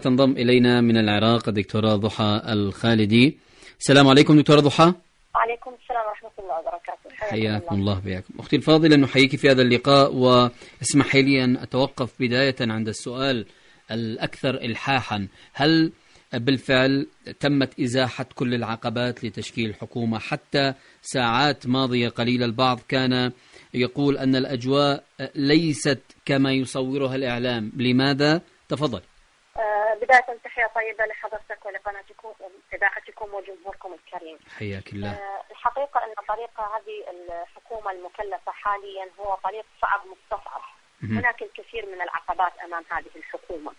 تنضم إلينا من العراق الدكتورة ضحى الخالدي. السلام عليكم دكتورة ضحى. وعليكم السلام ورحمة الله وبركاته. حياكم الله بياكم. أختي الفاضلة، نحييك في هذا اللقاء، واسمحي لي أن أتوقف بداية عند السؤال الأكثر إلحاحا. هل بالفعل تمت إزاحة كل العقبات لتشكيل حكومة؟ حتى ساعات ماضية قليلة البعض كان يقول أن الأجواء ليست كما يصورها الإعلام. لماذا؟ تفضل. بداية تحية طيبة لحضرتك ولقناتكم وإذاعتكم وجمهوركم الكريم. حياك الله. الحقيقة أن طريق هذه الحكومة المكلفة حاليا هو طريق صعب مستصعب. هناك الكثير من العقبات أمام هذه الحكومة.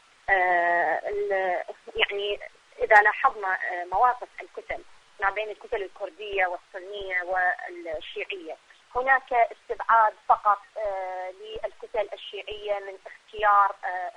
يعني إذا لاحظنا مواقف الكتل ما بين الكتل الكردية والسنية والشيعية، هناك استبعاد فقط للكتل الشيعية من اختيار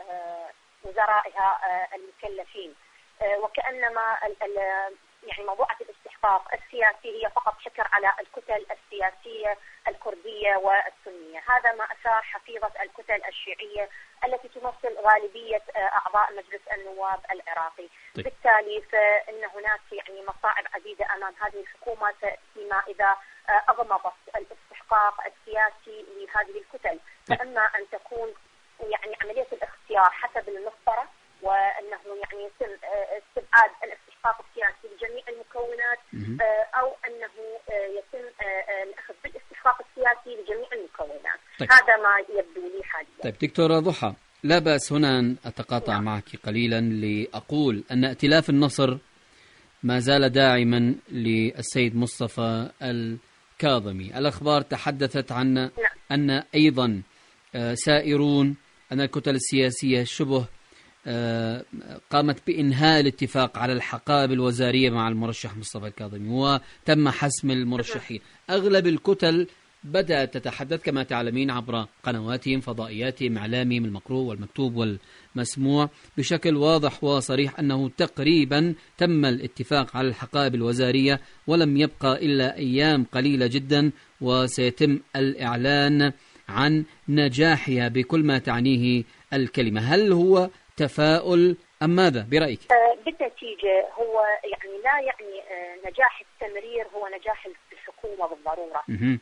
وزرائها المكلفين، وكأنما يعني موضوعة الاستحقاق السياسي هي فقط شكر على الكتل السياسية الكردية والسنية. هذا ما أثار حفيظة الكتل الشيعية التي تمثل غالبية أعضاء مجلس النواب العراقي. بالتالي فإن هناك يعني مصاعب عديدة أمام هذه الحكومة فيما إذا أغمضت الاستحقاق السياسي لهذه الكتل، فإما أن تكون يعني عملية الاختيار حسب المسطرة، وأنه يعني يتم استبعاد الاستحقاق السياسي لجميع المكونات، أو أنه يتم الأخذ بالاستحقاق السياسي لجميع المكونات. هذا ما يبدو لي حاليا. طيب دكتورة ضحى، لا بأس هنا أن أتقاطع معك قليلا لأقول أن ائتلاف النصر ما زال داعما للسيد مصطفى الكاظمي. الأخبار تحدثت عن أن أيضا سائرون أن الكتل السياسية شبه قامت بإنهاء الاتفاق على الحقائب الوزارية مع المرشح مصطفى الكاظمي، وتم حسم المرشحين. أغلب الكتل بدأت تتحدث كما تعلمين عبر قنواتهم فضائياتهم إعلامهم المقروء والمكتوب والمسموع بشكل واضح وصريح أنه تقريبا تم الاتفاق على الحقائب الوزارية، ولم يبقى إلا أيام قليلة جدا وسيتم الإعلان عن نجاحها بكل ما تعنيه الكلمة. هل هو تفاؤل أم ماذا برأيك؟ بالنتيجة هو يعني لا يعني نجاح التمرير هو نجاح الحكومة بالضرورة.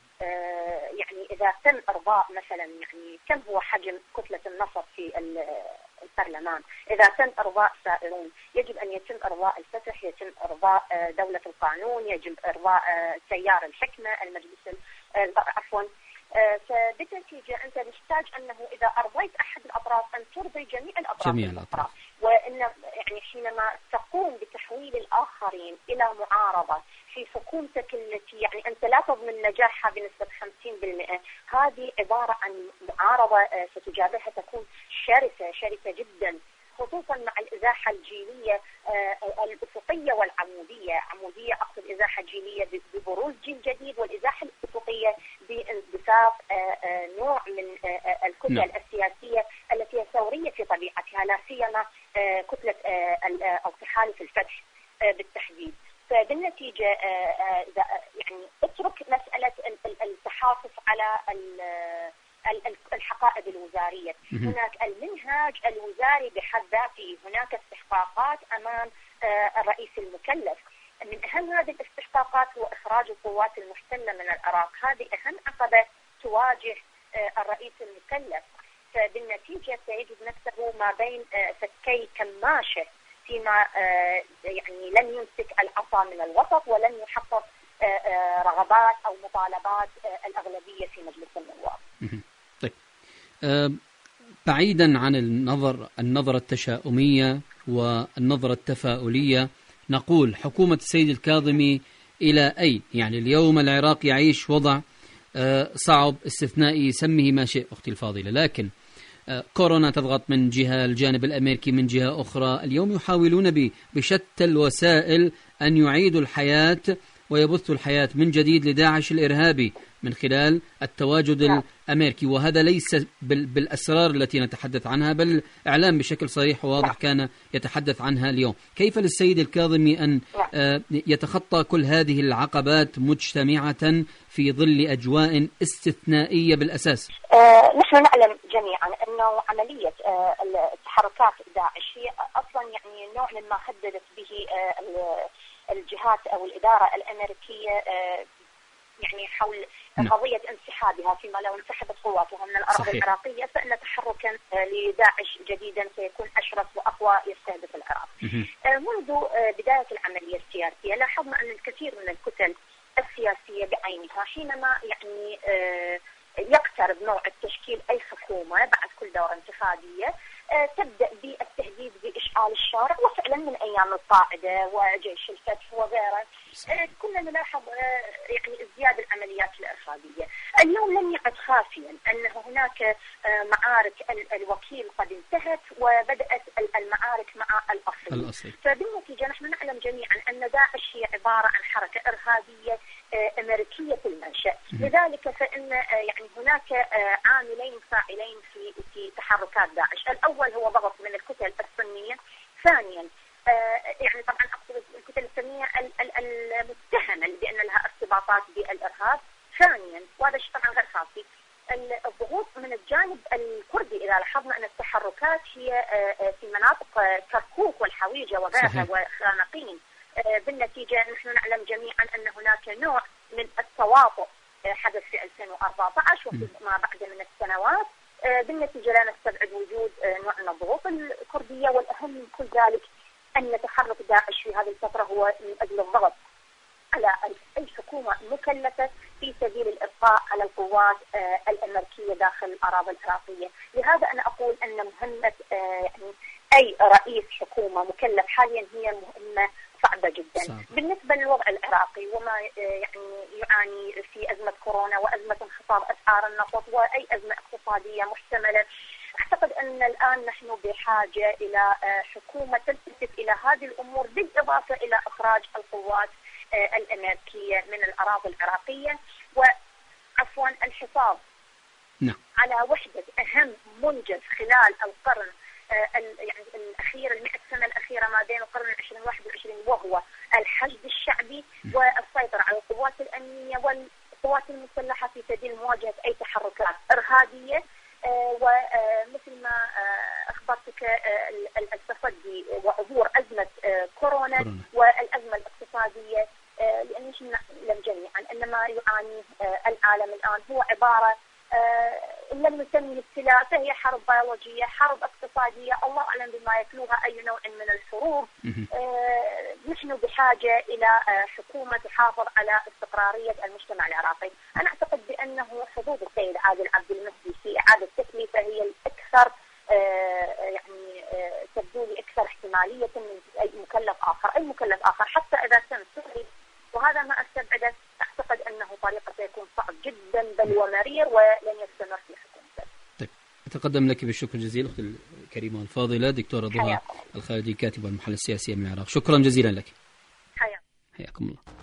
يعني إذا تم إرضاء مثلا يعني كم هو حجم كتلة النصر في البرلمان، إذا تم إرضاء سائرون يجب أن يتم إرضاء الفتح، يتم إرضاء دولة القانون، يجب إرضاء تيار الحكمة المجلس عفوا. فبالنتيجة أنت محتاج أنه إذا أرضيت أحد الأطراف أن ترضي جميع الأطراف. وإن يعني حينما تقوم بتحويل الآخرين إلى معارضة في حكومتك التي يعني أنت لا تضمن نجاحها بنسبة 50%، هذه عبارة عن معارضة ستجابهها تكون شرسة جدا، خصوصا مع الإزاحة الجيلية الأفقية والعمودية. عمودية أقصد إزاحة جيلية ببروز جيل جديد، والإزاحة الأفقية باندفاق نوع من الكتل السياسية التي هي ثورية في طبيعتها، لا سيما كتلة أو تحالف الفتح بالتحديد. فبالنتيجة يعني اترك مسألة التحافظ على الحقائب الوزارية. هناك المنهاج الوزاري بحد ذاته، هناك استحقاقات أمام الرئيس المكلف. من أهم هذه الاستحقاقات هو إخراج القوات المحتلة من العراق. هذه أهم عقبة تواجه الرئيس المكلف. فبالنتيجة سيجد نفسه ما بين فكي كماشة، فيما يعني لن يمسك العصا من الوسط ولن يحقق رغبات أو مطالبات الأغلبية في مجلس النواب. طيب بعيدا عن النظرة التشاؤمية والنظرة التفاؤلية، نقول حكومة السيد الكاظمي إلى أي يعني اليوم العراق يعيش وضع صعب استثنائي، سميه ما شئ أختي الفاضلة، لكن كورونا تضغط من جهة، الجانب الأمريكي من جهة أخرى. اليوم يحاولون بشتى الوسائل أن يعيدوا الحياة ويبثوا الحياة من جديد لداعش الإرهابي من خلال التواجد الأمريكي، وهذا ليس بالأسرار التي نتحدث عنها، بل إعلام بشكل صريح وواضح كان يتحدث عنها اليوم. كيف للسيد الكاظمي أن يتخطى كل هذه العقبات مجتمعة في ظل أجواء استثنائية بالأساس؟ نحن نعلم جميعا أنه عملية تحركات داعش هي أصلا يعني نوع مما هددت به الجهات أو الإدارة الأمريكية يعني حول قضية انسحابها، فيما لو انسحبت قواتها من الأراضي العراقية فإن تحركا لداعش جديدا سيكون أشرس وأقوى يستهدف العراق. منذ بداية العملية السياسية لاحظنا أن الكثير من الكتل السياسية بعينها حينما يعني يقترب موعد تشكيل أي حكومة بعد كل دورة انتخابية تبدأ بالتهديد بإشعال الشارع، وفعلا من أيام القاعدة وجيش الفتح وغيره كنا نلاحظ يعني ازدياد العمليات الإرهابية. اليوم لم يعد خافيا أن هناك معارك الوكيل قد انتهت وبدأت المعارك مع الأصل. فبالنتيجة نحن نعلم جميعا أن داعش هي عبارة عن حركة إرهابية أمريكية المنشأ، لذلك فإن يعني هناك عاملين فاعلين في تحركات داعش. الأول هو ضغط من الكتل السنية، ثانيا يعني طبعا أقصد الكتل السنية المتهمة بأن لها ارتباطات بالإرهاب، ثانيا وهذا الشيء طبعا غير خاصي الضغوط من الجانب الكردي. إذا لاحظنا أن التحركات هي في مناطق كركوك والحويجة وغيرها وخانقين، بالنتيجة نحن نعلم جميعا أن هناك نوع من التواطؤ حدث في 2014 وفي ما بعد من السنوات. بالنتيجة لا نستبعد وجود نوع من الضغوط الكردية، والأهم من كل ذلك أن تحرك داعش في هذه الفترة هو من أجل الضغط على أي حكومة مكلفة في سبيل الإبقاء على القوات الأمريكية داخل الأراضي العراقية. لهذا أنا أقول أن مهمة يعني أي رئيس حكومة مكلف حاليا هي مهمة صعبة جدا. بالنسبة للوضع العراقي وما يعني يعاني في أزمة كورونا وأزمة انخفاض أسعار النفط وأي أزمة اقتصادية محتملة، أعتقد أن الآن نحن بحاجة إلى حكومة تلتفت إلى هذه الأمور، بالإضافة إلى إخراج القوات الأمريكية من الأراضي العراقية، وعفوا الحفاظ على وحدة أهم منجز خلال القرن يعني الأخير 100 سنة الأخيرة ما بين القرن العشرين و21، وهو الحشد الشعبي والسيطرة على القوات الأمنية والقوات المسلحة في سبيل مواجهة أي تحركات إرهابية. ومثل ما أخبرتك التصدي وعبور أزمة كورونا والأزمة الاقتصادية، لأن نعلم جميعا أن ما يعانيه العالم الآن هو عبارة إن لم نسمي ابتلاء فهي حرب بيولوجية، حرب اقتصادية، الله أعلم بما يتلوها أي نوع من الحروب. نحن بحاجة إلى حكومة تحافظ على استقرارية المجتمع العراقي. أنا أعتقد بأنه حظوظ السيد عادل عبد المهدي في إعادة تكليفه هي الأكثر يعني تبدو لي أكثر احتمالية من أي مكلف آخر حتى إذا كان سوري، وهذا ما أستبعده. أعتقد أنه طريقة سيكون صعب جدا بل ومرير ولن يستمر في حكومته. طيب، أتقدم لك بالشكر الجزيل أختي الكريمة الفاضلة دكتورة ضهى الخالدي، كاتبة المحلل السياسية من العراق. شكرا جزيلا لك. حياكم الله.